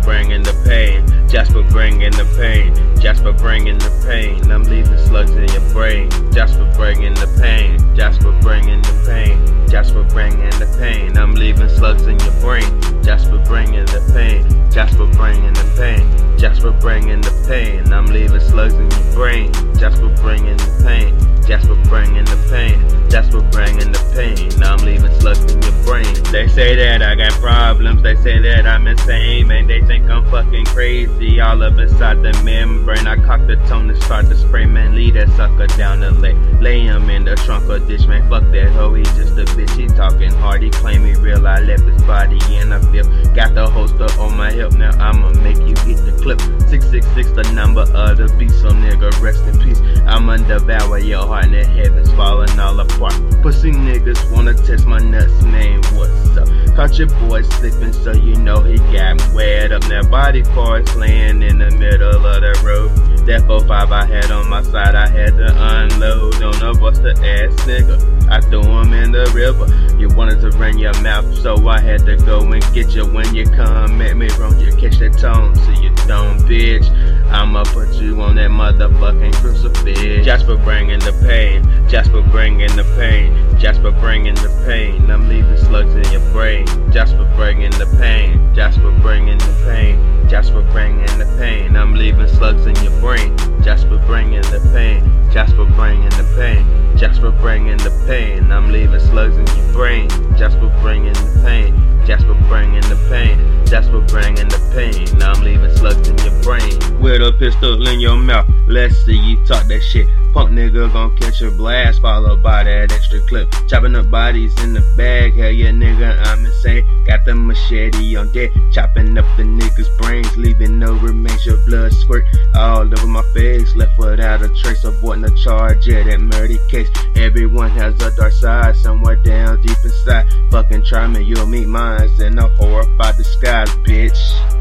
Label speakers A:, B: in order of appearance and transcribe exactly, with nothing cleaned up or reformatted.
A: bringing the pain. Jasper bringing the pain. Jasper bringing the pain. I'm leaving slugs in your brain. Jasper bringing the pain. Jasper bringing the pain. Jasper bringing the pain. I'm leaving slugs in your brain. Jasper bringing the pain. Jasper bringing the pain. Jasper bringing the pain. I'm leaving slugs in your brain. Jasper bringing the pain. Jasper bringing the pain. Jasper bringing the pain. I'm leaving slugs in your brain. They say that I got problems. They say that I'm insane, man. They think I'm fucking crazy. All up inside the membrane. I cock the tone and start to spray, man. Lead that sucker down the lake. Lay him in the trunk of ditch, man. Fuck that hoe. He just a bitch. He talking hard. He claim he real. I left his body in a fifth. Got the holster on my hip. Now I'ma make you hit the clip. six six six the number of the beast. So nigga rest in peace. I'ma devour your heart and the heavens falling all apart. Pussy niggas wanna test my nuts, man. What's up? Caught your boy slipping, so you know he got wet up. Now body parts laying in the middle of the road. That four five I had on my side, I had to unload on a buster ass nigga. I threw him in the river. You wanted to run your mouth, so I had to go and get you. When you come at me wrong, you catch that tone, so you don't, bitch. I'ma put you on that motherfucking crucifix. Jasper bringing the pain. Jasper bringing the pain. Jasper bringing the pain. I'm leaving slugs in your brain. Jasper bringing the pain. Jasper bringing the pain. Jasper bringing the pain. I'm leaving slugs in your brain. Jasper bringing the pain. Jasper bringing the pain. Jasper bringing the pain. I'm leaving slugs in your brain. Jasper bringing the pain. Jasper bringing the pain. Jasper bringing the pain. I'm leaving slugs in your brain. With a pistol in your mouth, let's see you talk that shit. Punk nigga gon' catch a blast, followed by that extra clip. Chopping up bodies in the bag, hell yeah nigga, I'm insane. Got the machete on deck, chopping up the niggas' brains, leaving no remains, your blood squirt all over my face. Left without a trace, avoiding the charge of that murder case. Everyone has a dark side, somewhere down deep inside. Fucking try me, you'll meet mine in a horrified disguise, bitch.